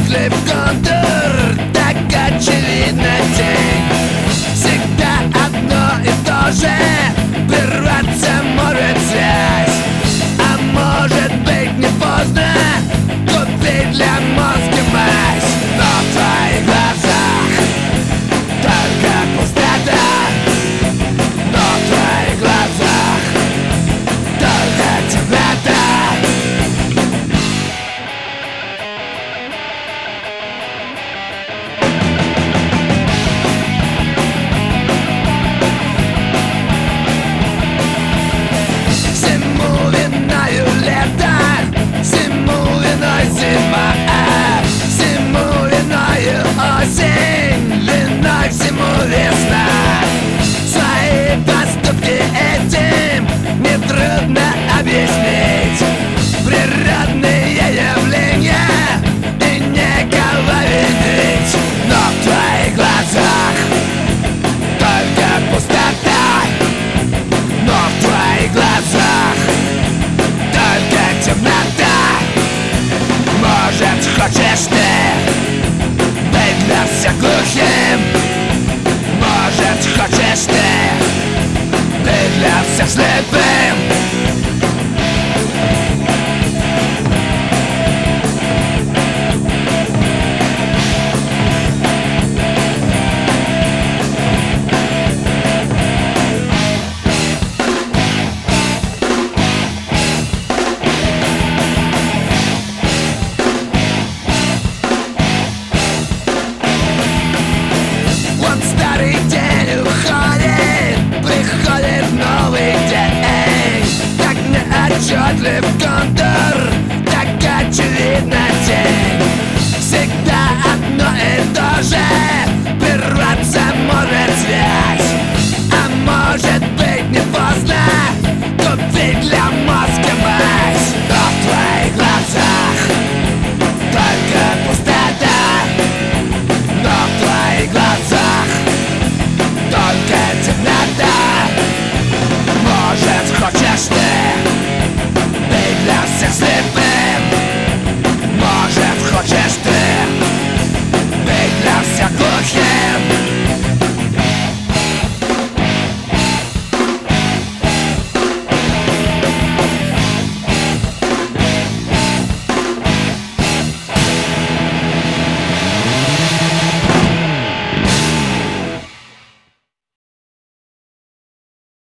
выхлеб контур, так очевидно тень. Всегда одно и то же, прерваться может связь. А может быть не поздно купить для мозга мазь. Но в твоих глазах только пустота. Но в твоих глазах только темнота. Всему виною лето, всему виной зима, всему виною осень, виной всему весна. Свои поступки этим нетрудно объяснить. Природные явления и некого винить. Но в твоих глазах только пустота. Но в твоих глазах только темнота. Может, хочешь ты быть для всех глухим? Может, хочешь ты быть для всех слепым?